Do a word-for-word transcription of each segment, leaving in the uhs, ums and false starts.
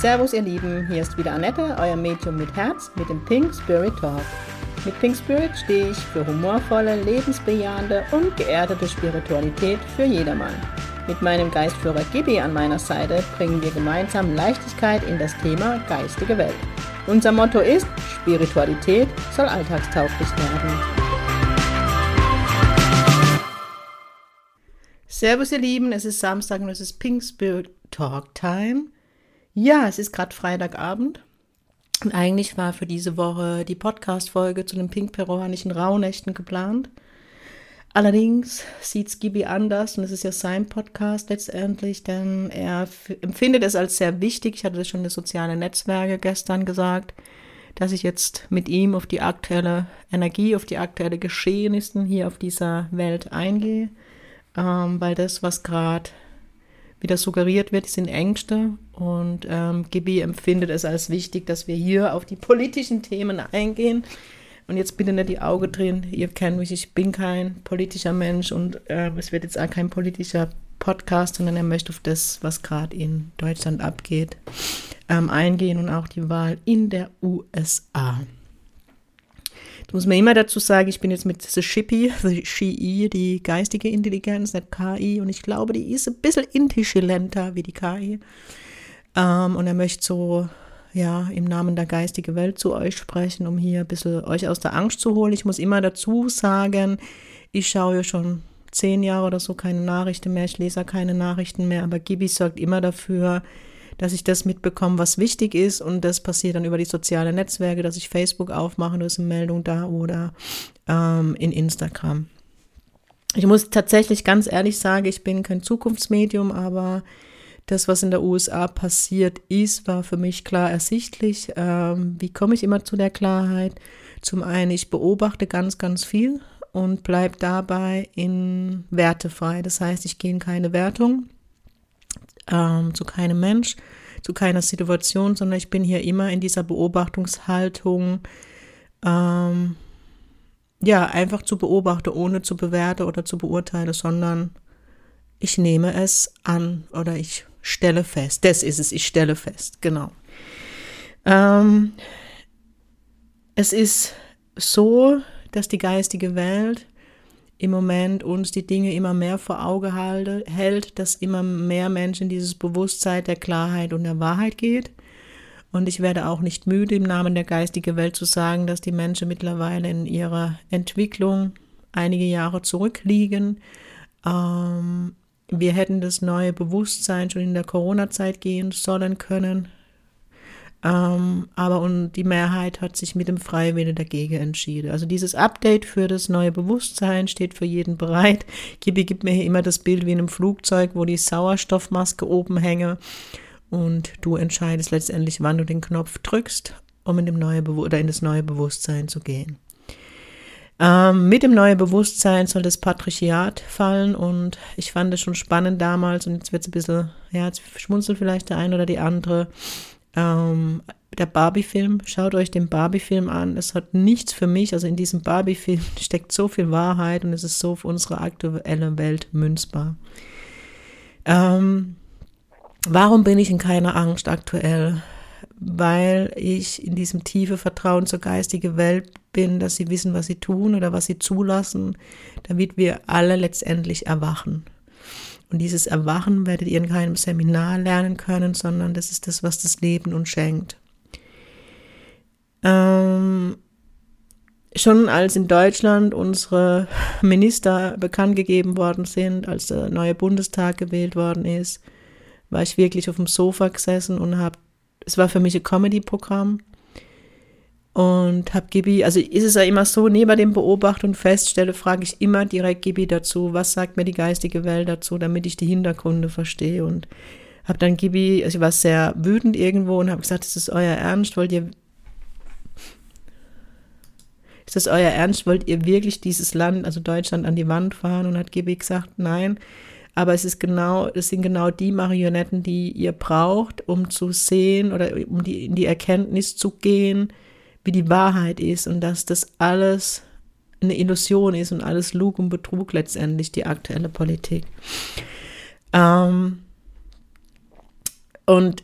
Servus ihr Lieben, hier ist wieder Annette, euer Medium mit Herz, mit dem Pink Spirit Talk. Mit Pink Spirit stehe ich für humorvolle, lebensbejahende und geerdete Spiritualität für jedermann. Mit meinem Geistführer Gibi an meiner Seite bringen wir gemeinsam Leichtigkeit in das Thema geistige Welt. Unser Motto ist, Spiritualität soll alltagstauglich werden. Servus ihr Lieben, es ist Samstag und es ist Pink Spirit Talk Time. Ja, es ist gerade Freitagabend und eigentlich war für diese Woche die Podcast-Folge zu den pink-peruanischen Rauhnächten geplant. Allerdings sieht es Gibi anders und es ist ja sein Podcast letztendlich, denn er f- empfindet es als sehr wichtig, ich hatte das schon in den sozialen Netzwerken gestern gesagt, dass ich jetzt mit ihm auf die aktuelle Energie, auf die aktuelle Geschehnisse hier auf dieser Welt eingehe, ähm, weil das, was gerade wieder suggeriert wird, sind Ängste und ähm, Gibi empfindet es als wichtig, dass wir hier auf die politischen Themen eingehen. Und jetzt bitte nicht die Augen drehen, ihr kennt mich, ich bin kein politischer Mensch und äh, es wird jetzt auch kein politischer Podcast, sondern er möchte auf das, was gerade in Deutschland abgeht, ähm, eingehen und auch die Wahl in der U S A. Da muss man immer dazu sagen, ich bin jetzt mit The Shippy, The Sh I, die geistige Intelligenz, nicht K I, und ich glaube, die ist ein bisschen intelligenter wie die K I. Ähm, und er möchte so, ja, im Namen der geistigen Welt zu euch sprechen, um hier ein bisschen euch aus der Angst zu holen. Ich muss immer dazu sagen, ich schaue ja schon zehn Jahre oder so keine Nachrichten mehr, ich lese keine Nachrichten mehr, aber Gibi sorgt immer dafür, dass ich das mitbekomme, was wichtig ist, und das passiert dann über die sozialen Netzwerke, dass ich Facebook aufmache, da ist eine Meldung da, oder ähm, in Instagram. Ich muss tatsächlich ganz ehrlich sagen, ich bin kein Zukunftsmedium, aber das, was in der U S A passiert ist, war für mich klar ersichtlich. Ähm, wie komme ich immer zu der Klarheit? Zum einen, ich beobachte ganz, ganz viel und bleibe dabei in wertefrei. Das heißt, ich gehe in keine Wertung. Ähm, zu keinem Mensch, zu keiner Situation, sondern ich bin hier immer in dieser Beobachtungshaltung, ähm, ja, einfach zu beobachten, ohne zu bewerten oder zu beurteilen, sondern ich nehme es an oder ich stelle fest. Das ist es, ich stelle fest, genau. Ähm, es ist so, dass die geistige Welt im Moment uns die Dinge immer mehr vor Auge halte, hält, dass immer mehr Menschen dieses Bewusstsein der Klarheit und der Wahrheit geht. Und ich werde auch nicht müde, im Namen der geistigen Welt zu sagen, dass die Menschen mittlerweile in ihrer Entwicklung einige Jahre zurückliegen. Ähm, wir hätten das neue Bewusstsein schon in der Corona-Zeit gehen sollen können. Ähm, aber und die Mehrheit hat sich mit dem Freiwillen dagegen entschieden. Also dieses Update für das neue Bewusstsein steht für jeden bereit. Gibi gibt mir hier immer das Bild wie in einem Flugzeug, wo die Sauerstoffmaske oben hänge und du entscheidest letztendlich, wann du den Knopf drückst, um in, dem neue Be- oder in das neue Bewusstsein zu gehen. Ähm, mit dem neuen Bewusstsein soll das Patriarchat fallen, und ich fand es schon spannend damals, und jetzt wird es ein bisschen, ja, jetzt schmunzelt vielleicht der eine oder die andere. Ähm, der Barbie-Film, schaut euch den Barbie-Film an, es hat nichts für mich, also in diesem Barbie-Film steckt so viel Wahrheit und es ist so für unsere aktuelle Welt münzbar. Ähm, warum bin ich in keiner Angst aktuell? Weil ich in diesem tiefen Vertrauen zur geistigen Welt bin, dass sie wissen, was sie tun oder was sie zulassen, damit wir alle letztendlich erwachen. Und dieses Erwachen werdet ihr in keinem Seminar lernen können, sondern das ist das, was das Leben uns schenkt. Ähm, schon als in Deutschland unsere Minister bekannt gegeben worden sind, als der neue Bundestag gewählt worden ist, war ich wirklich auf dem Sofa gesessen und habe, es war für mich ein Comedy-Programm. Und habe Gibi, also ist es ja immer so, neben dem Beobachten und Feststelle, frage ich immer direkt Gibi dazu, was sagt mir die geistige Welt dazu, damit ich die Hintergründe verstehe. Und habe dann Gibi, also ich war sehr wütend irgendwo und habe gesagt, ist das euer Ernst, wollt ihr, ist das euer Ernst, wollt ihr wirklich dieses Land, also Deutschland, an die Wand fahren? Und hat Gibi gesagt, nein, aber es ist genau, es sind genau die Marionetten, die ihr braucht, um zu sehen oder um die, in die Erkenntnis zu gehen, wie die Wahrheit ist und dass das alles eine Illusion ist und alles Lug und Betrug letztendlich, die aktuelle Politik. Ähm, und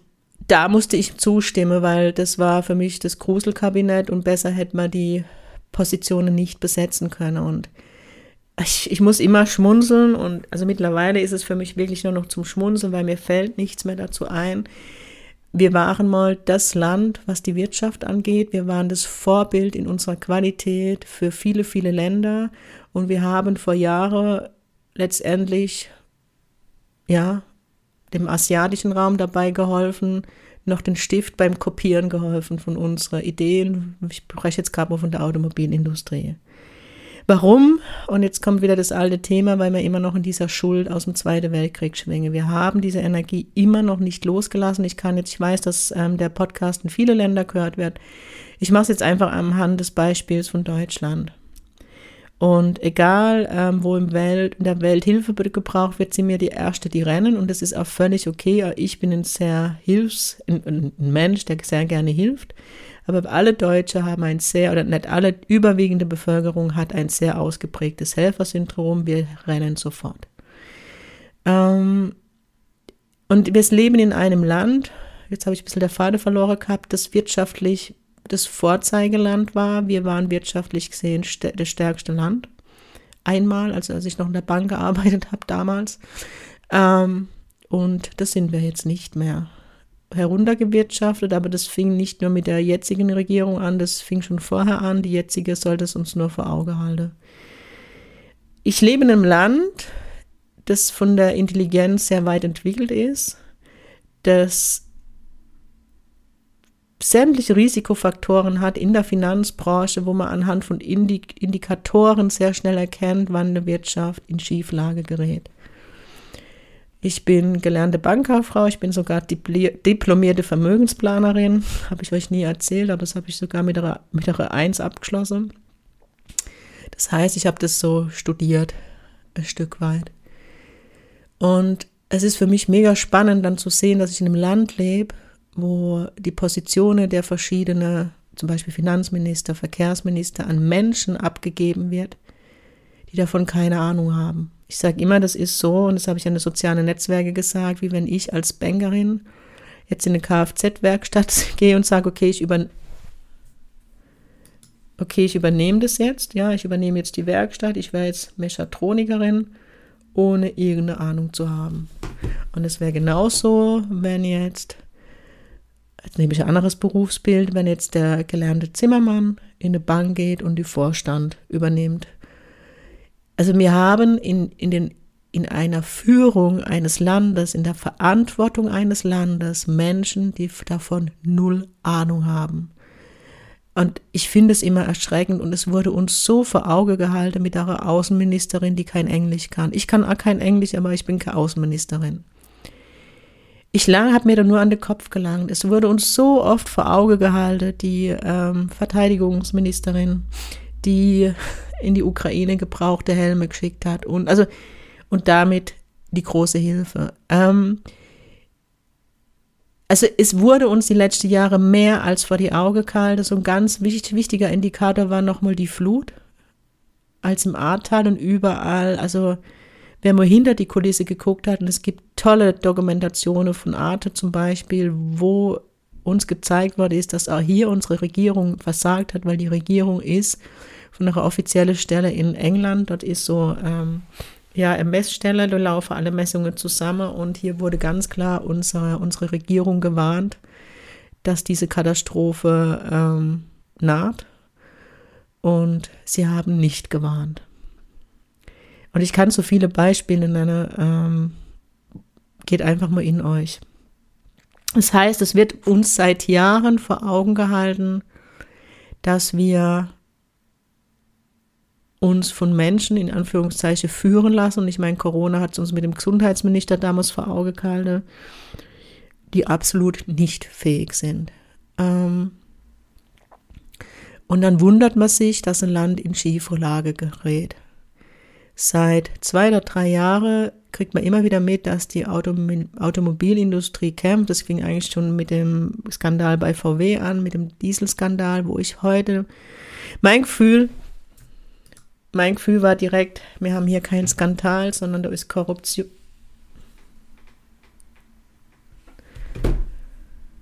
da musste ich zustimmen, weil das war für mich das Gruselkabinett und besser hätte man die Positionen nicht besetzen können. Und ich, ich muss immer schmunzeln und also mittlerweile ist es für mich wirklich nur noch zum Schmunzeln, weil mir fällt nichts mehr dazu ein. Wir waren mal das Land, was die Wirtschaft angeht. Wir waren das Vorbild in unserer Qualität für viele, viele Länder. Und wir haben vor Jahren letztendlich, ja, dem asiatischen Raum dabei geholfen, noch den Stift beim Kopieren geholfen von unseren Ideen. Ich spreche jetzt gerade mal von der Automobilindustrie. Warum? Und jetzt kommt wieder das alte Thema, weil wir immer noch in dieser Schuld aus dem Zweiten Weltkrieg schwingen. Wir haben diese Energie immer noch nicht losgelassen. Ich kann jetzt, ich weiß, dass ähm, der Podcast in viele Länder gehört wird. Ich mache es jetzt einfach anhand des Beispiels von Deutschland. Und egal, ähm, wo im Welt, in der Welt Hilfe gebraucht wird, sind wir die Erste, die rennen. Und das ist auch völlig okay. Ich bin ein sehr Hilfs-, ein, ein Mensch, der sehr gerne hilft. Aber alle Deutsche haben ein sehr, oder nicht alle, überwiegende Bevölkerung hat ein sehr ausgeprägtes Helfersyndrom. Wir rennen sofort. Ähm, und wir leben in einem Land, jetzt habe ich ein bisschen der Faden verloren gehabt, das wirtschaftlich das Vorzeigeland war. Wir waren wirtschaftlich gesehen st- das stärkste Land. Einmal, also als ich noch in der Bank gearbeitet habe damals. Ähm, und das sind wir jetzt nicht mehr. Heruntergewirtschaftet, aber das fing nicht nur mit der jetzigen Regierung an, das fing schon vorher an. Die jetzige sollte es uns nur vor Augen halten. Ich lebe in einem Land, das von der Intelligenz sehr weit entwickelt ist, das sämtliche Risikofaktoren hat in der Finanzbranche, wo man anhand von Indik- Indikatoren sehr schnell erkennt, wann eine Wirtschaft in Schieflage gerät. Ich bin gelernte Bankkauffrau, ich bin sogar dipl- diplomierte Vermögensplanerin, habe ich euch nie erzählt, aber das habe ich sogar mit einer, mit einer eins abgeschlossen. Das heißt, ich habe das so studiert, ein Stück weit. Und es ist für mich mega spannend, dann zu sehen, dass ich in einem Land lebe, wo die Positionen der verschiedenen, zum Beispiel Finanzminister, Verkehrsminister, an Menschen abgegeben wird, die davon keine Ahnung haben. Ich sage immer, das ist so, und das habe ich an die sozialen Netzwerke gesagt, wie wenn ich als Bankerin jetzt in eine Kfz-Werkstatt gehe und sage, okay, ich über, okay, ich übernehme das jetzt, ja, ich übernehme jetzt die Werkstatt, ich wäre jetzt Mechatronikerin, ohne irgendeine Ahnung zu haben. Und es wäre genauso, wenn jetzt, jetzt nehme ich ein anderes Berufsbild, wenn jetzt der gelernte Zimmermann in eine Bank geht und den Vorstand übernimmt. Also wir haben in, in, den, in einer Führung eines Landes, in der Verantwortung eines Landes Menschen, die davon null Ahnung haben. Und ich finde es immer erschreckend und es wurde uns so vor Auge gehalten mit einer Außenministerin, die kein Englisch kann. Ich kann auch kein Englisch, aber ich bin keine Außenministerin. Ich habe mir da nur an den Kopf gelangt. Es wurde uns so oft vor Auge gehalten, die ähm, Verteidigungsministerin, die in die Ukraine gebrauchte Helme geschickt hat und also und damit die große Hilfe. Ähm, also es wurde uns die letzten Jahre mehr als vor die Augen gehalten. So ein ganz wichtig, wichtiger Indikator war nochmal die Flut, als im Ahrtal und überall. Also wer mal hinter die Kulisse geguckt hat, und es gibt tolle Dokumentationen von Arte zum Beispiel, wo uns gezeigt worden ist, dass auch hier unsere Regierung versagt hat, weil die Regierung ist von einer offiziellen Stelle in England, dort ist so ähm, ja eine Messstelle, da laufen alle Messungen zusammen und hier wurde ganz klar unsere, unsere Regierung gewarnt, dass diese Katastrophe ähm, naht und sie haben nicht gewarnt. Und ich kann so viele Beispiele nennen, ähm, geht einfach mal in euch. Das heißt, es wird uns seit Jahren vor Augen gehalten, dass wir uns von Menschen in Anführungszeichen führen lassen. Und ich meine, Corona hat es uns mit dem Gesundheitsminister damals vor Augen gehalten, die absolut nicht fähig sind. Ähm, und dann wundert man sich, dass ein Land in Schieflage gerät. Seit zwei oder drei Jahren kriegt man immer wieder mit, dass die Autom- Automobilindustrie kämpft. Das fing eigentlich schon mit dem Skandal bei V W an, mit dem Dieselskandal, wo ich heute, mein Gefühl, mein Gefühl war direkt, wir haben hier keinen Skandal, sondern da ist Korruption.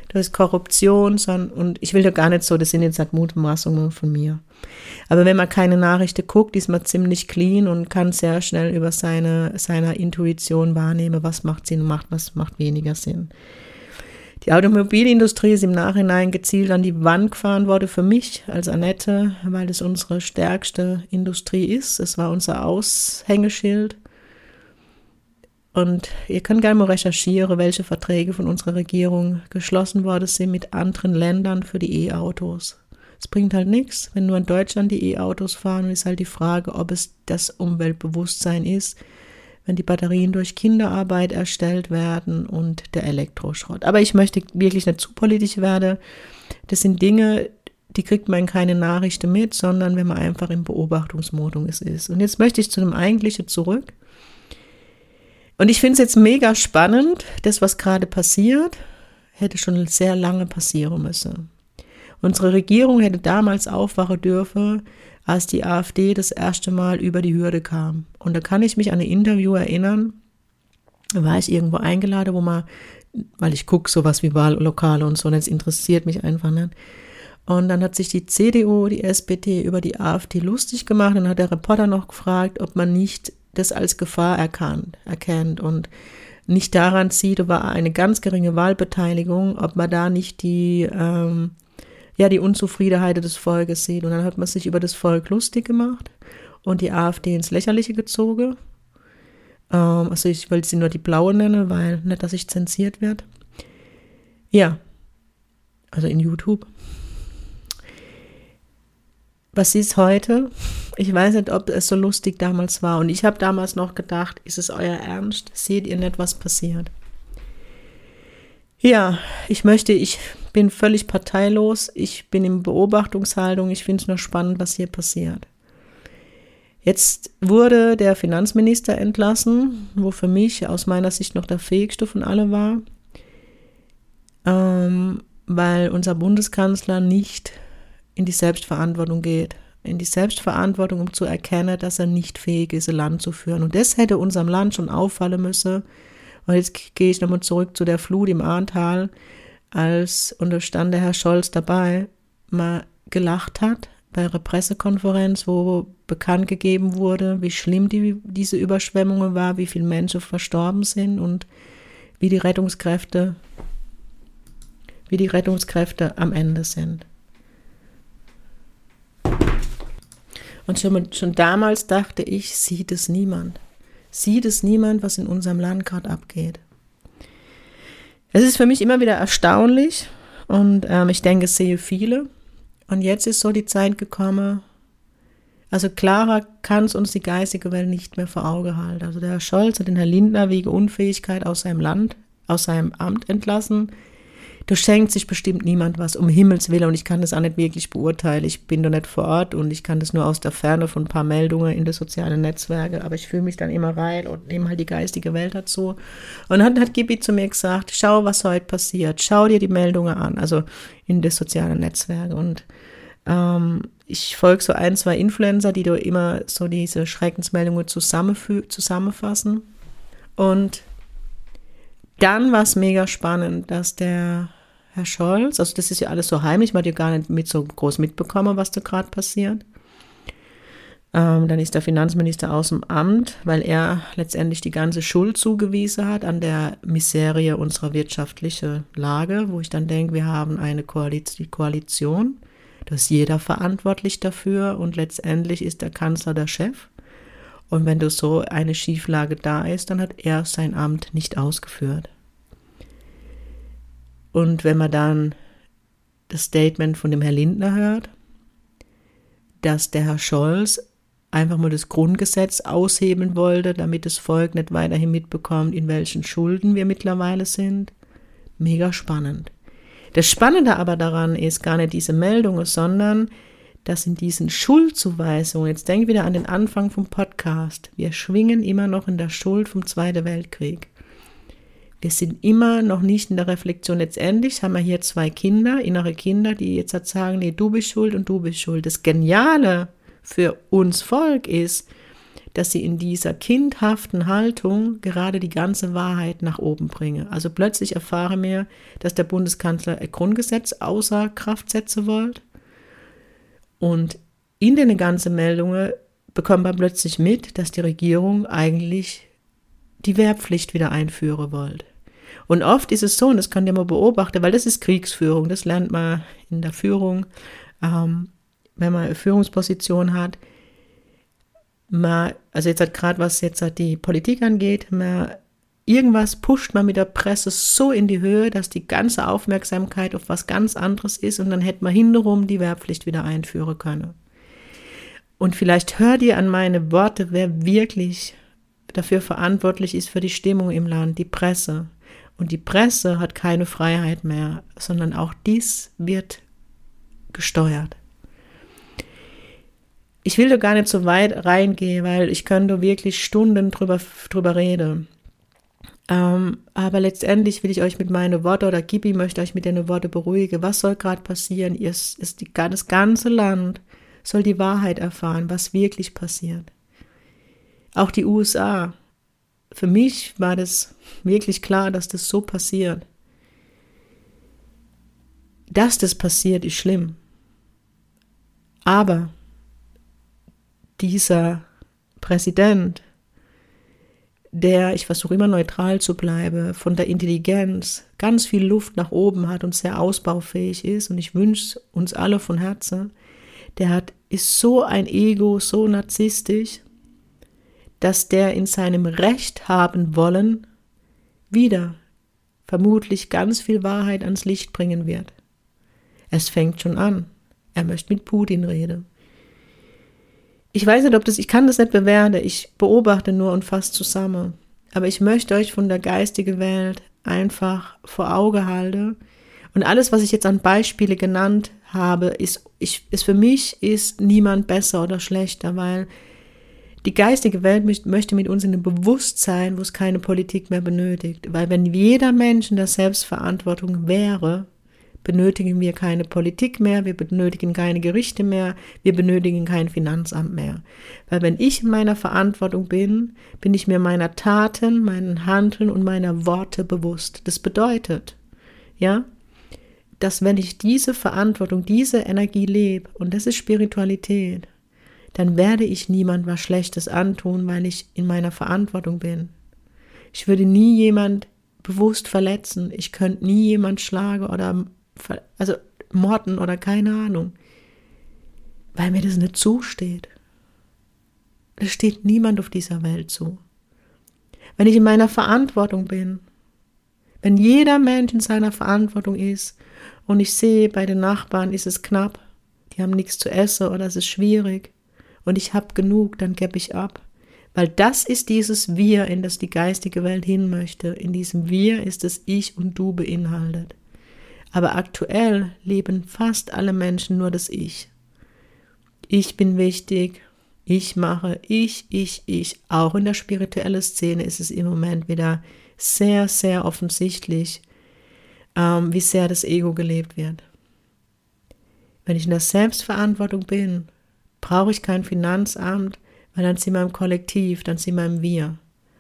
das ist Korruption, sondern, und ich will da gar nicht so, das sind jetzt halt Mutmaßungen von mir. Aber wenn man keine Nachrichten guckt, ist man ziemlich clean und kann sehr schnell über seine, seine Intuition wahrnehmen, was macht Sinn und macht, was macht weniger Sinn. Die Automobilindustrie ist im Nachhinein gezielt an die Wand gefahren worden für mich als Annette, weil es unsere stärkste Industrie ist. Es war unser Aushängeschild. Und ihr könnt gerne mal recherchieren, welche Verträge von unserer Regierung geschlossen worden sind mit anderen Ländern für die E-Autos. Es bringt halt nichts, wenn nur in Deutschland die E-Autos fahren. Und ist halt die Frage, ob es das Umweltbewusstsein ist, wenn die Batterien durch Kinderarbeit erstellt werden und der Elektroschrott. Aber ich möchte wirklich nicht zu politisch werden. Das sind Dinge, die kriegt man in keine Nachrichten mit, sondern wenn man einfach im Beobachtungsmodus ist. Und jetzt möchte ich zu dem Eigentlichen zurück. Und ich finde es jetzt mega spannend, das, was gerade passiert, hätte schon sehr lange passieren müssen. Unsere Regierung hätte damals aufwachen dürfen, als die AfD das erste Mal über die Hürde kam. Und da kann ich mich an ein Interview erinnern, da war ich irgendwo eingeladen, wo man, weil ich gucke sowas wie Wahllokale und so, und das interessiert mich einfach nicht. Und dann hat sich die C D U, die S P D über die AfD lustig gemacht und hat der Reporter noch gefragt, ob man nicht das als Gefahr erkannt, erkennt und nicht daran sieht, da war eine ganz geringe Wahlbeteiligung, ob man da nicht die ähm, ja, die Unzufriedenheit des Volkes sieht. Und dann hat man sich über das Volk lustig gemacht und die AfD ins Lächerliche gezogen. Ähm, also ich will sie nur die Blaue nennen, weil nicht, dass ich zensiert werde. Ja, also in YouTube. Was ist heute? Ich weiß nicht, ob es so lustig damals war. Und ich habe damals noch gedacht, ist es euer Ernst? Seht ihr nicht, was passiert? Ja, ich möchte, ich bin völlig parteilos, ich bin in Beobachtungshaltung, ich finde es nur spannend, was hier passiert. Jetzt wurde der Finanzminister entlassen, wo für mich aus meiner Sicht noch der fähigste von allen war, ähm, weil unser Bundeskanzler nicht in die Selbstverantwortung geht. In die Selbstverantwortung, um zu erkennen, dass er nicht fähig ist, ein Land zu führen. Und das hätte unserem Land schon auffallen müssen. Und jetzt gehe ich nochmal zurück zu der Flut im Ahrtal, als, und da stand der Herr Scholz dabei, mal gelacht hat bei einer Pressekonferenz, wo bekannt gegeben wurde, wie schlimm die, diese Überschwemmungen war, wie viele Menschen verstorben sind und wie die Rettungskräfte, wie die Rettungskräfte am Ende sind. Und schon, schon damals dachte ich, sieht es niemand. Sieht es niemand, was in unserem Land gerade abgeht. Es ist für mich immer wieder erstaunlich und ähm, ich denke, es sehe viele. Und jetzt ist so die Zeit gekommen, also klarer kann es uns die geistige Welt nicht mehr vor Augen halten. Also der Herr Scholz hat den Herrn Lindner wegen Unfähigkeit aus seinem Land, aus seinem Amt entlassen. Da schenkt sich bestimmt niemand was, um Himmels Willen. Und ich kann das auch nicht wirklich beurteilen. Ich bin da nicht vor Ort und ich kann das nur aus der Ferne von ein paar Meldungen in den sozialen Netzwerken. Aber ich fühle mich dann immer rein und nehme halt die geistige Welt dazu. Und dann hat Gibi zu mir gesagt, schau, was heute passiert. Schau dir die Meldungen an, also in den sozialen Netzwerken. Und ähm, ich folge so ein, zwei Influencer, die da immer so diese Schreckensmeldungen zusammenfü- zusammenfassen. Und dann war es mega spannend, dass der Herr Scholz, also das ist ja alles so heimlich, man hat ja gar nicht mit so groß mitbekommen, was da gerade passiert. Ähm, dann ist der Finanzminister aus dem Amt, weil er letztendlich die ganze Schuld zugewiesen hat an der Miserie unserer wirtschaftlichen Lage, wo ich dann denke, wir haben eine Koalition, da ist jeder verantwortlich dafür und letztendlich ist der Kanzler der Chef. Und wenn du so eine Schieflage da ist, dann hat er sein Amt nicht ausgeführt. Und wenn man dann das Statement von dem Herrn Lindner hört, dass der Herr Scholz einfach mal das Grundgesetz aushebeln wollte, damit das Volk nicht weiterhin mitbekommt, in welchen Schulden wir mittlerweile sind, mega spannend. Das Spannende aber daran ist gar nicht diese Meldungen, sondern dass in diesen Schuldzuweisungen, jetzt denk wieder an den Anfang vom Podcast, wir schwingen immer noch in der Schuld vom Zweiten Weltkrieg. Wir sind immer noch nicht in der Reflexion. Letztendlich haben wir hier zwei Kinder, innere Kinder, die jetzt halt sagen, nee, du bist schuld und du bist schuld. Das Geniale für uns Volk ist, dass sie in dieser kindhaften Haltung gerade die ganze Wahrheit nach oben bringe. Also plötzlich erfahre mir, dass der Bundeskanzler ein Grundgesetz außer Kraft setzen wollte. Und in den ganzen Meldungen bekommt man plötzlich mit, dass die Regierung eigentlich die Wehrpflicht wieder einführen wollte. Und oft ist es so, und das könnt ihr mal beobachten, weil das ist Kriegsführung, das lernt man in der Führung, ähm, wenn man eine Führungsposition hat. Man, also jetzt hat gerade, was jetzt halt die Politik angeht, man, irgendwas pusht man mit der Presse so in die Höhe, dass die ganze Aufmerksamkeit auf was ganz anderes ist und dann hätte man hintenrum die Wehrpflicht wieder einführen können. Und vielleicht hört ihr an meine Worte, wer wirklich dafür verantwortlich ist für die Stimmung im Land, die Presse. Und die Presse hat keine Freiheit mehr, sondern auch dies wird gesteuert. Ich will da gar nicht so weit reingehen, weil ich könnte wirklich Stunden drüber, drüber reden. Ähm, aber letztendlich will ich euch mit meinen Worten, oder Gibi möchte euch mit den Worten beruhigen. Was soll gerade passieren? Ihr, ist die, das ganze Land soll die Wahrheit erfahren, was wirklich passiert. Auch die U S A. Für mich war das wirklich klar, dass das so passiert. Dass das passiert, ist schlimm. Aber dieser Präsident, der, ich versuche immer neutral zu bleiben, von der Intelligenz ganz viel Luft nach oben hat und sehr ausbaufähig ist, und ich wünsche uns alle von Herzen, der hat, ist so ein Ego, so narzisstisch, dass der in seinem Recht haben wollen wieder vermutlich ganz viel Wahrheit ans Licht bringen wird. Es fängt schon an. Er möchte mit Putin reden. Ich weiß nicht, ob das, ich kann das nicht bewerten, ich beobachte nur und fasse zusammen. Aber ich möchte euch von der geistigen Welt einfach vor Auge halten. Und alles, was ich jetzt an Beispiele genannt habe, ist, ich, ist für mich ist niemand besser oder schlechter, weil die geistige Welt möchte mit uns in einem Bewusstsein, wo es keine Politik mehr benötigt. Weil wenn jeder Mensch in der Selbstverantwortung wäre, benötigen wir keine Politik mehr, wir benötigen keine Gerichte mehr, wir benötigen kein Finanzamt mehr. Weil wenn ich in meiner Verantwortung bin, bin ich mir meiner Taten, meinen Handeln und meiner Worte bewusst. Das bedeutet, ja, dass wenn ich diese Verantwortung, diese Energie lebe, und das ist Spiritualität, dann werde ich niemand was Schlechtes antun, weil ich in meiner Verantwortung bin. Ich würde nie jemand bewusst verletzen, ich könnte nie jemand schlagen oder also morden oder keine Ahnung, weil mir das nicht zusteht. Es steht niemand auf dieser Welt zu. Wenn ich in meiner Verantwortung bin, wenn jeder Mensch in seiner Verantwortung ist und ich sehe, bei den Nachbarn ist es knapp, die haben nichts zu essen oder es ist schwierig und ich habe genug, dann gebe ich ab. Weil das ist dieses Wir, in das die geistige Welt hin möchte. In diesem Wir ist es Ich und Du beinhaltet. Aber aktuell leben fast alle Menschen nur das Ich. Ich bin wichtig, ich mache, ich, ich, ich. Auch in der spirituellen Szene ist es im Moment wieder sehr, sehr offensichtlich, ähm, wie sehr das Ego gelebt wird. Wenn ich in der Selbstverantwortung bin, brauche ich kein Finanzamt, weil dann sind wir im Kollektiv, dann sind wir im Wir.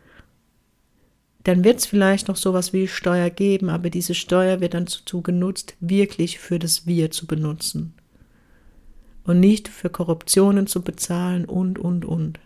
Dann wird es vielleicht noch sowas wie Steuer geben, aber diese Steuer wird dann dazu genutzt, wirklich für das Wir zu benutzen. Und nicht für Korruptionen zu bezahlen und, und, und.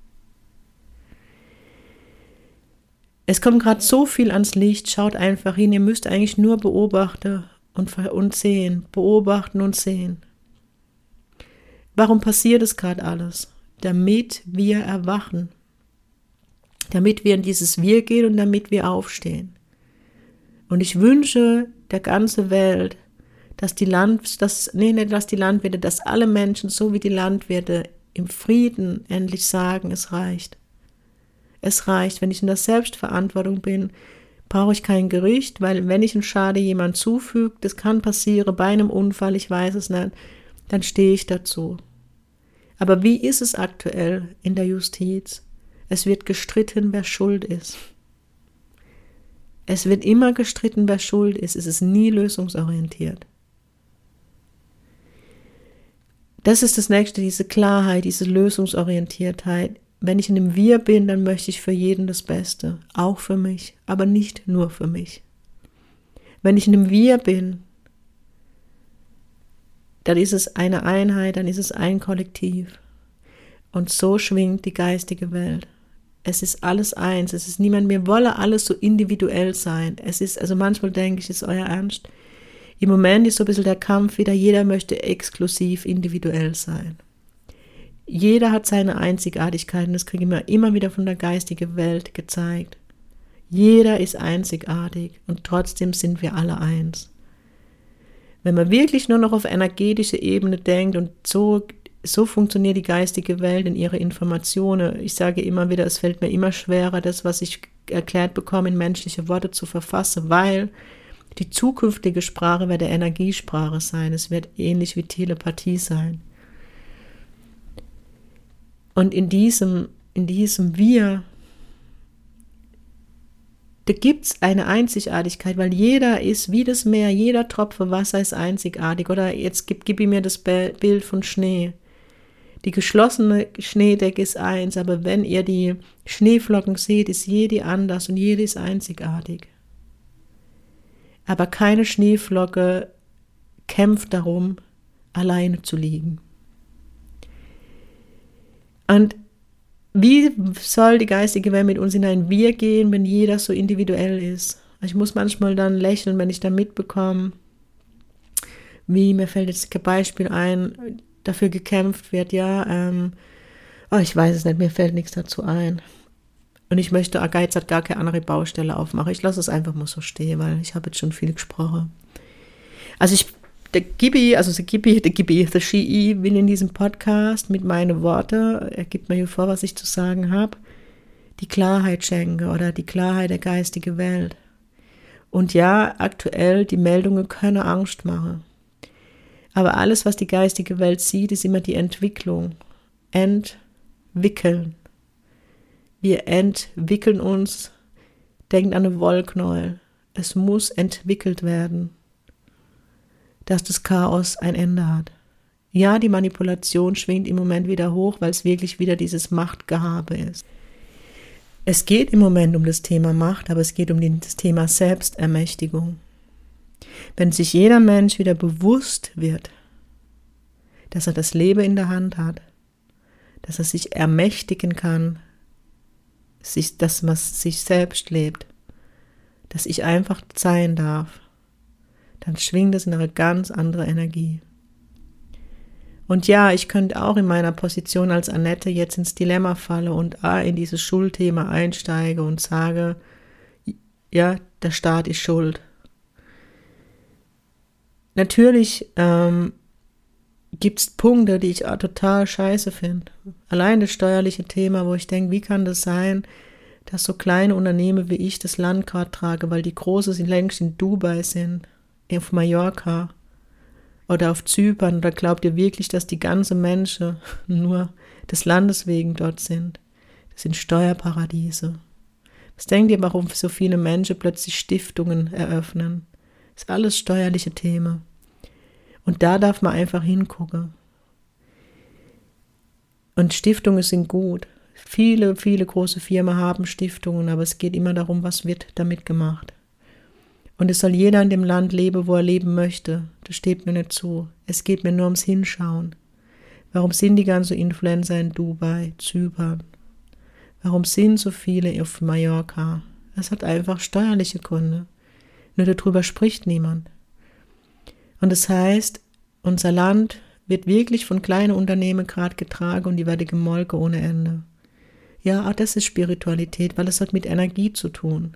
Es kommt gerade so viel ans Licht, schaut einfach hin, ihr müsst eigentlich nur beobachten und, und sehen, beobachten und sehen. Warum passiert es gerade alles? Damit wir erwachen. Damit wir in dieses Wir gehen und damit wir aufstehen. Und ich wünsche der ganzen Welt, dass die Land, dass, nee, nicht dass die Landwirte, dass alle Menschen, so wie die Landwirte, im Frieden endlich sagen, es reicht. Es reicht, wenn ich in der Selbstverantwortung bin, brauche ich kein Gericht, weil wenn ich einen Schaden jemand zufüge, das kann passieren bei einem Unfall, ich weiß es nicht, dann stehe ich dazu. Aber wie ist es aktuell in der Justiz? Es wird gestritten, wer schuld ist. Es wird immer gestritten, wer schuld ist. Es ist nie lösungsorientiert. Das ist das Nächste, diese Klarheit, diese Lösungsorientiertheit. wenn ich in dem Wir bin, dann möchte ich für jeden das Beste, auch für mich, aber nicht nur für mich. Wenn ich in dem Wir bin, dann ist es eine Einheit, dann ist es ein Kollektiv. Und so schwingt die geistige Welt. Es ist alles eins, es ist niemand, mir wolle alles so individuell sein. Es ist, also manchmal denke ich, ist euer Ernst. Im Moment ist so ein bisschen der Kampf wieder, jeder möchte exklusiv individuell sein. Jeder hat seine Einzigartigkeiten, das kriege ich mir immer wieder von der geistigen Welt gezeigt. Jeder ist einzigartig und trotzdem sind wir alle eins. Wenn man wirklich nur noch auf energetischer Ebene denkt und so, so funktioniert die geistige Welt in ihre Informationen. Ich sage immer wieder, es fällt mir immer schwerer, das, was ich erklärt bekomme, in menschliche Worte zu verfassen, weil die zukünftige Sprache wird der Energiesprache sein. Es wird ähnlich wie Telepathie sein. Und in diesem, in diesem Wir, da gibt es eine Einzigartigkeit, weil jeder ist wie das Meer, jeder Tropfen Wasser ist einzigartig. Oder jetzt gib, gib mir das Bild von Schnee. Die geschlossene Schneedecke ist eins, aber wenn ihr die Schneeflocken seht, ist jede anders und jede ist einzigartig. Aber keine Schneeflocke kämpft darum, alleine zu liegen. Und wie soll die geistige Welt mit uns in ein Wir gehen, wenn jeder so individuell ist? Ich muss manchmal dann lächeln, wenn ich da mitbekomme, wie, mir fällt jetzt kein Beispiel ein, dafür gekämpft wird, ja, ähm, oh, ich weiß es nicht, mir fällt nichts dazu ein. Und ich möchte, Geiz hat gar keine andere Baustelle aufmachen. Ich lasse es einfach mal so stehen, weil ich habe jetzt schon viel gesprochen. Also ich, der Gibi, also der Gibi, der Gibi, der Shi will in diesem Podcast mit meinen Worten, er gibt mir hier vor, was ich zu sagen habe, die Klarheit schenken oder die Klarheit der geistigen Welt. Und ja, aktuell, die Meldungen können Angst machen. Aber alles, was die geistige Welt sieht, ist immer die Entwicklung. Entwickeln. Wir entwickeln uns. Denkt an eine Wollknäuel. Es muss entwickelt werden, dass das Chaos ein Ende hat. Ja, die Manipulation schwingt im Moment wieder hoch, weil es wirklich wieder dieses Machtgehabe ist. Es geht im Moment um das Thema Macht, aber es geht um das Thema Selbstermächtigung. Wenn sich jeder Mensch wieder bewusst wird, dass er das Leben in der Hand hat, dass er sich ermächtigen kann, sich, dass man sich selbst lebt, dass ich einfach sein darf, dann schwingt es in eine ganz andere Energie. Und ja, ich könnte auch in meiner Position als Annette jetzt ins Dilemma fallen und ah, in dieses Schuldthema einsteige und sage, ja, der Staat ist schuld. Natürlich ähm, gibt es Punkte, die ich auch total scheiße finde. Allein das steuerliche Thema, wo ich denke, wie kann das sein, dass so kleine Unternehmen wie ich das Land gerade trage, weil die Großen sind längst in Dubai sind, auf Mallorca oder auf Zypern. Oder glaubt ihr wirklich, dass die ganzen Menschen nur des Landes wegen dort sind? Das sind Steuerparadiese. Was denkt ihr, warum so viele Menschen plötzlich Stiftungen eröffnen? Das ist alles steuerliche Themen. Und da darf man einfach hingucken. Und Stiftungen sind gut. Viele, viele große Firmen haben Stiftungen, aber es geht immer darum, was wird damit gemacht. Und es soll jeder in dem Land leben, wo er leben möchte. Das steht mir nicht zu. Es geht mir nur ums Hinschauen. Warum sind die ganzen Influencer in Dubai, Zypern? Warum sind so viele auf Mallorca? Es hat einfach steuerliche Gründe. Nur darüber spricht niemand. Und das heißt, unser Land wird wirklich von kleinen Unternehmen gerade getragen und die werden gemolken ohne Ende. Ja, auch das ist Spiritualität, weil es hat mit Energie zu tun.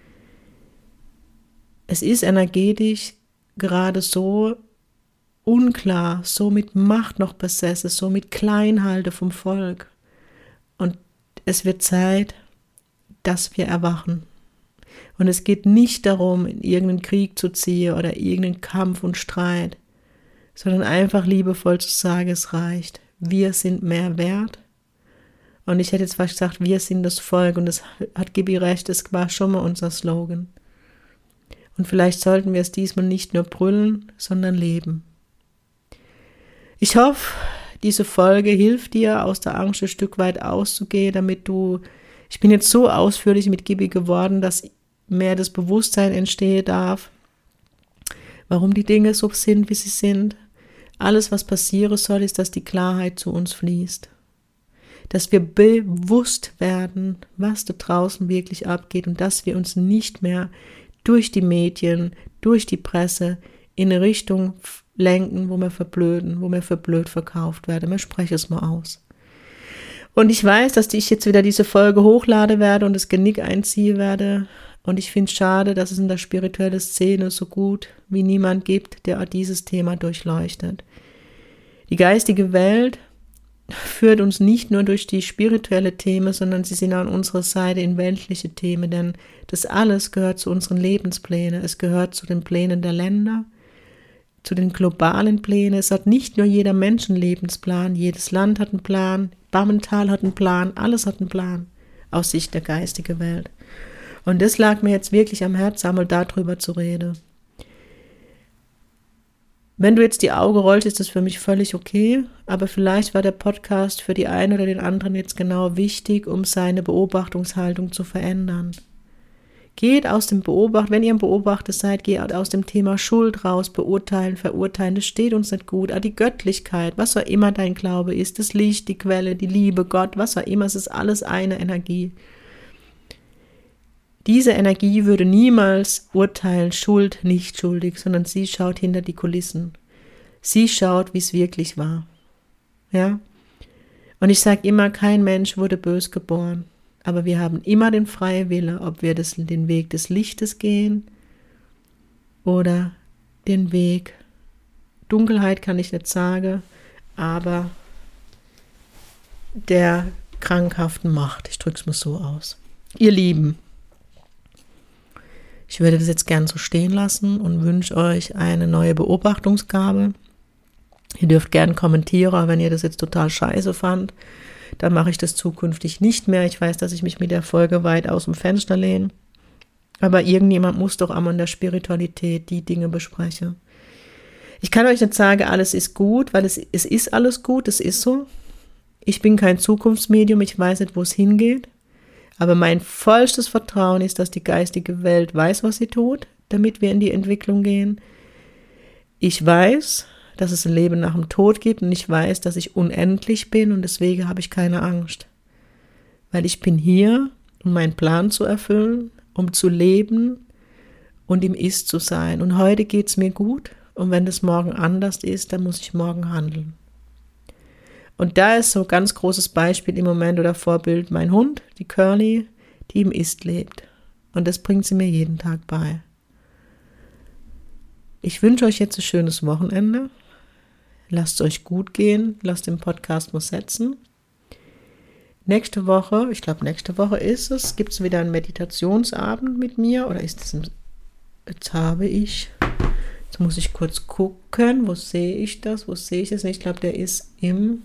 Es ist energetisch gerade so unklar, so mit Macht noch besessen, so mit Kleinhalte vom Volk. Und es wird Zeit, dass wir erwachen. Und es geht nicht darum, in irgendeinen Krieg zu ziehen oder irgendeinen Kampf und Streit, sondern einfach liebevoll zu sagen, es reicht. Wir sind mehr wert. Und ich hätte jetzt fast gesagt, wir sind das Volk. Und das hat Gibi recht, das war schon mal unser Slogan. Und vielleicht sollten wir es diesmal nicht nur brüllen, sondern leben. Ich hoffe, diese Folge hilft dir, aus der Angst ein Stück weit auszugehen, damit du, ich bin jetzt so ausführlich mit Gibi geworden, dass mehr das Bewusstsein entstehen darf, warum die Dinge so sind, wie sie sind. Alles, was passieren soll, ist, dass die Klarheit zu uns fließt. Dass wir bewusst werden, was da draußen wirklich abgeht und dass wir uns nicht mehr durch die Medien, durch die Presse in eine Richtung lenken, wo wir verblöden, wo wir für blöd verkauft werden. Ich spreche es mal aus. Und ich weiß, dass ich jetzt wieder diese Folge hochlade werde und das Genick einziehen werde. Und ich finde es schade, dass es in der spirituellen Szene so gut wie niemand gibt, der dieses Thema durchleuchtet. Die geistige Welt führt uns nicht nur durch die spirituelle Themen, sondern sie sind an unserer Seite in weltliche Themen, denn das alles gehört zu unseren Lebensplänen. Es gehört zu den Plänen der Länder, zu den globalen Plänen. Es hat nicht nur jeder Mensch einen Lebensplan, jedes Land hat einen Plan, Bammental hat einen Plan, alles hat einen Plan aus Sicht der geistigen Welt. Und das lag mir jetzt wirklich am Herzen, einmal darüber zu reden. Wenn du jetzt die Augen rollst, ist das für mich völlig okay, aber vielleicht war der Podcast für die einen oder den anderen jetzt genau wichtig, um seine Beobachtungshaltung zu verändern. Geht aus dem Beobachten, wenn ihr ein Beobachter seid, geht aus dem Thema Schuld raus, beurteilen, verurteilen, das steht uns nicht gut. Ah, die Göttlichkeit, was auch immer dein Glaube ist, das Licht, die Quelle, die Liebe, Gott, was auch immer, es ist alles eine Energie. Diese Energie würde niemals urteilen, Schuld, nicht schuldig, sondern sie schaut hinter die Kulissen. Sie schaut, wie es wirklich war. Ja? Und ich sage immer, kein Mensch wurde bös geboren. Aber wir haben immer den freien Wille, ob wir das, den Weg des Lichtes gehen oder den Weg. Dunkelheit kann ich nicht sagen, aber der krankhaften Macht. Ich drücke es mal so aus. Ihr Lieben, ich würde das jetzt gern so stehen lassen und wünsche euch eine neue Beobachtungsgabe. Ihr dürft gern kommentieren, wenn ihr das jetzt total scheiße fand. Dann mache ich das zukünftig nicht mehr. Ich weiß, dass ich mich mit der Folge weit aus dem Fenster lehne. Aber irgendjemand muss doch einmal in der Spiritualität die Dinge besprechen. Ich kann euch nicht sagen, alles ist gut, weil es, es ist alles gut, es ist so. Ich bin kein Zukunftsmedium, ich weiß nicht, wo es hingeht. Aber mein vollstes Vertrauen ist, dass die geistige Welt weiß, was sie tut, damit wir in die Entwicklung gehen. Ich weiß, dass es ein Leben nach dem Tod gibt und ich weiß, dass ich unendlich bin und deswegen habe ich keine Angst. Weil ich bin hier, um meinen Plan zu erfüllen, um zu leben und im Ist zu sein. Und heute geht es mir gut und wenn das morgen anders ist, dann muss ich morgen handeln. Und da ist so ein ganz großes Beispiel im Moment oder Vorbild mein Hund, die Curly, die im Ist lebt. Und das bringt sie mir jeden Tag bei. Ich wünsche euch jetzt ein schönes Wochenende. Lasst es euch gut gehen. Lasst den Podcast mal setzen. Nächste Woche, ich glaube nächste Woche ist es, gibt es wieder einen Meditationsabend mit mir. Oder ist es, jetzt habe ich, jetzt muss ich kurz gucken, wo sehe ich das, wo sehe ich es nicht. Ich glaube, der ist im...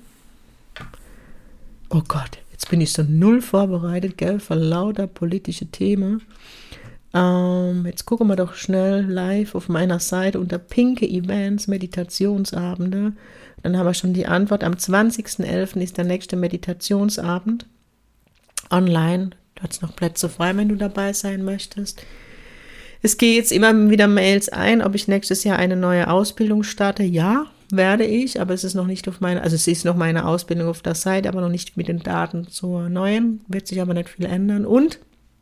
Oh Gott, jetzt bin ich so null vorbereitet, gell, für lauter politische Themen. Ähm, jetzt gucken wir doch schnell live auf meiner Seite unter Pinke Events, Meditationsabende. Dann haben wir schon die Antwort. Am zwanzigsten elften ist der nächste Meditationsabend. Online, du hast noch Plätze frei, wenn du dabei sein möchtest. Es geht jetzt immer wieder Mails ein, ob ich nächstes Jahr eine neue Ausbildung starte. Ja, werde ich, aber es ist noch nicht auf meine, also es ist noch meine Ausbildung auf der Seite, aber noch nicht mit den Daten zur neuen, wird sich aber nicht viel ändern. Und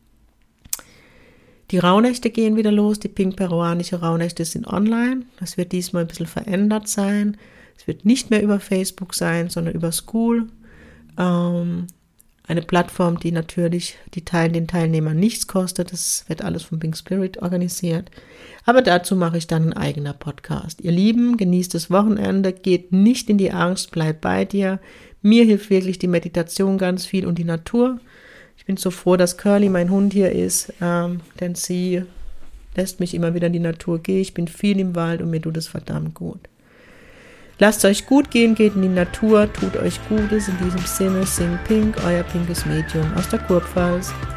die Rauhnächte gehen wieder los, die pink-peruanische Rauhnächte sind online, das wird diesmal ein bisschen verändert sein, es wird nicht mehr über Facebook sein, sondern über School, ähm, eine Plattform, die natürlich die Teil, den Teilnehmern nichts kostet. Das wird alles von Pink Spirit organisiert. Aber dazu mache ich dann einen eigenen Podcast. Ihr Lieben, genießt das Wochenende, geht nicht in die Angst, bleibt bei dir. Mir hilft wirklich die Meditation ganz viel und die Natur. Ich bin so froh, dass Curly, mein Hund, hier ist, ähm, denn sie lässt mich immer wieder in die Natur gehen. Ich bin viel im Wald und mir tut es verdammt gut. Lasst es euch gut gehen, geht in die Natur, tut euch Gutes. In diesem Sinne, Sing Pink, euer pinkes Medium aus der Kurpfalz.